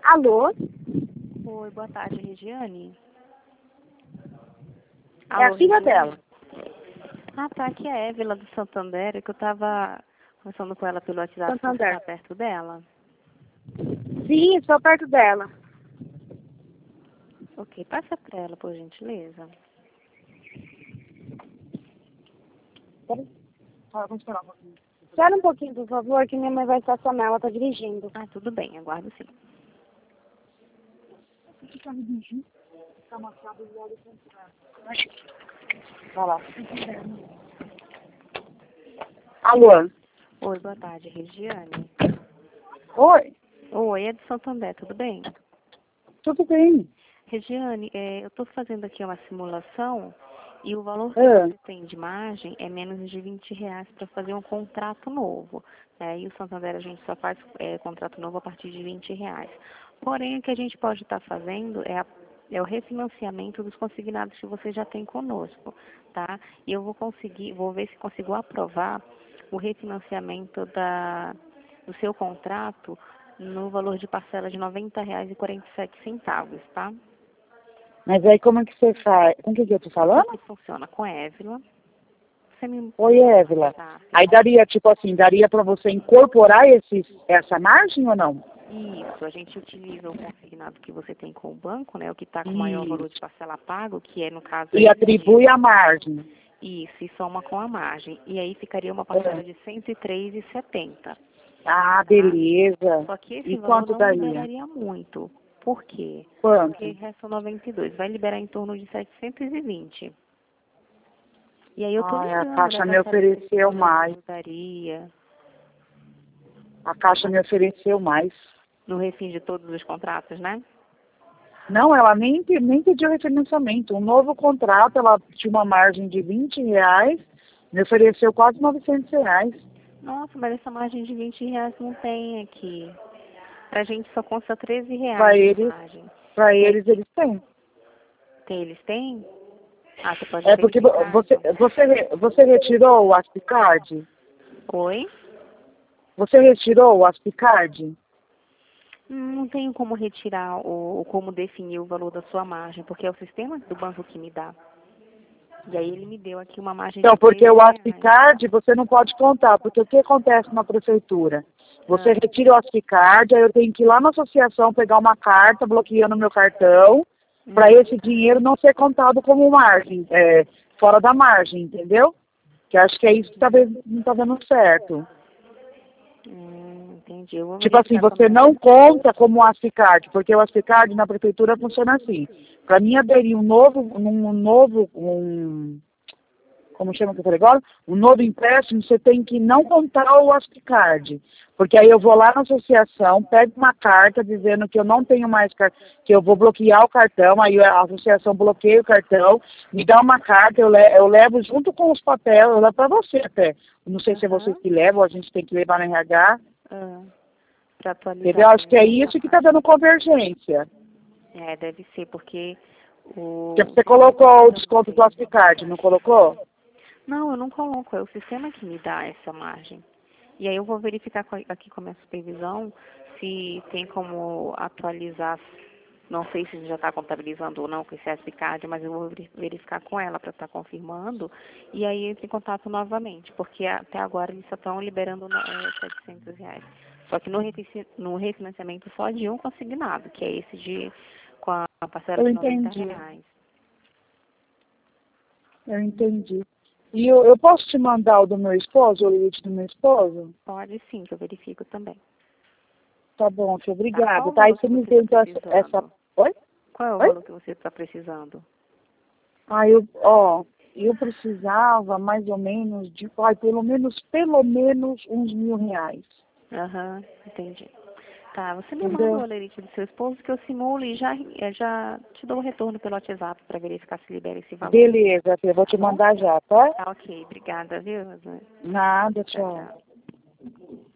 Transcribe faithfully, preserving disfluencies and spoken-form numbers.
Alô? Oi, boa tarde, Regiane. É a Alô, filha Regiane? dela. Ah, tá, aqui é a Évila do Santander, é que eu estava conversando com ela pelo WhatsApp, você Santander. está perto dela? Sim, estou perto dela. Ok, passa para ela, por gentileza. Espera um pouquinho, por favor, que minha mãe vai estacionar, ela está dirigindo. Ah, tudo bem, aguardo sim. Vai lá. Alô? Oi, boa tarde, Regiane. Oi, Oi, é do Santander, tudo bem? tudo bem? Regiane, é, eu estou fazendo aqui uma simulação e o valor que Ah, você tem de margem é menos de vinte reais para fazer um contrato novo. Né? E o Santander a gente só faz é, contrato novo a partir de vinte reais. Porém, o que a gente pode estar fazendo é, a- é o refinanciamento dos consignados que você já tem conosco, tá? E eu vou conseguir, vou ver se consigo aprovar o refinanciamento da, do seu contrato no valor de parcela de noventa reais e quarenta e sete centavos, tá? mas aí como é que você faz? Com o que que eu tô falando? Como que funciona? Com a Évila. Você me... Oi, Évila. Tá, Aí daria, tipo assim, daria para você incorporar esses, essa margem ou não? isso, a gente utiliza o consignado que você tem com o banco, né? O que está com o maior Isso. valor de parcela pago, que é, no caso, E esse de... atribui a margem. Isso, e soma com a margem. E aí ficaria uma Ah, parcela de cento e três reais e setenta centavos. Ah, Tá? beleza. Só que esse E valor quanto não daria? liberaria muito. Por quê? Porque Quanto? restam noventa e dois. Vai liberar em torno de setecentos e vinte. E aí eu tô Ai, a ligando, né, Caixa para me saber se esse ofereceu valor te mais. ajudaria A Caixa me ofereceu mais. no refim de todos os contratos, né? Não, ela nem, pe- nem pediu refinanciamento. Um novo contrato, ela tinha uma margem de vinte reais, me ofereceu quase novecentos reais. Nossa, mas essa margem de vinte reais não tem aqui. Pra gente só consta treze Para reais de eles, margem. para E aí, eles, eles têm. tem, eles têm? Ah, você pode É porque vo- verificar, você, então. você, re- você retirou o Aspicard? Oi? Você retirou o Aspicard? Hum, Não tenho como retirar ou, ou como definir o valor da sua margem, porque é o sistema do banco que me dá. E aí ele me deu aqui uma margem Então, de porque treze o reais. Aspicard você não pode contar, porque o que acontece na prefeitura? Você Ah, retira o Aspicard, aí eu tenho que ir lá na associação pegar uma carta bloqueando meu cartão, para hum, esse dinheiro não ser contado como margem, é, fora da margem, entendeu? Que acho que é isso que talvez não está dando certo. hum, entendi. Eu vou Tipo assim, verificar com a você minha... não conta como o Aspicard, porque o Aspicard na prefeitura funciona assim. Para mim aderir um novo, um novo, um como chama que eu falei agora, um novo empréstimo, você tem que não contar o Aspicard. Porque aí eu vou lá na associação, pego uma carta dizendo que eu não tenho mais cartão, que eu vou bloquear o cartão, aí a associação bloqueia o cartão, me dá uma carta, eu, le eu levo junto com os papéis, eu levo para você até. Não sei se é vocês Aham. que levam, a gente tem que levar no R H, Ah, para entendeu? atualizar, Acho que é né, a isso que está margem. dando convergência. É, deve ser, porque Porque o você sistema que colocou o manda desconto do você. Aspicard, não colocou? Não, eu não coloco, é o sistema que me dá essa margem. E aí eu vou verificar com a- aqui com a minha supervisão se tem como atualizar, não sei se já está contabilizando ou não com esse S P Card, mas eu vou veri- verificar com ela para estar confirmando. E aí eu entro em contato novamente, porque até agora eles só estão liberando no- é, setecentos reais. Só que no, refici- no refinanciamento só de um consignado, que é esse de com a parcela Eu de noventa entendi, reais. eu entendi. E eu, eu posso te mandar o do meu esposo, o limite do meu esposo? Pode sim, que eu verifico também. Tá bom, filho, Tá? Qual obrigada. o Tá, aí valor você que me você vê está então essa, essa... precisando? Oi? Qual é o Oi? valor que você está precisando? Ah, eu, ó, eu precisava mais ou menos de, ai, pelo menos, pelo menos uns mil reais. Aham, entendi. Tá, você me manda o Entendeu? olerite do seu esposo que eu simulo e já, eh, já te dou o retorno pelo WhatsApp para verificar se libera esse valor. Beleza, filho, eu vou Tá te bom? mandar já, tá? Tá ok. Obrigada, viu, Rosane? Nada, Tchau, tchau. tchau.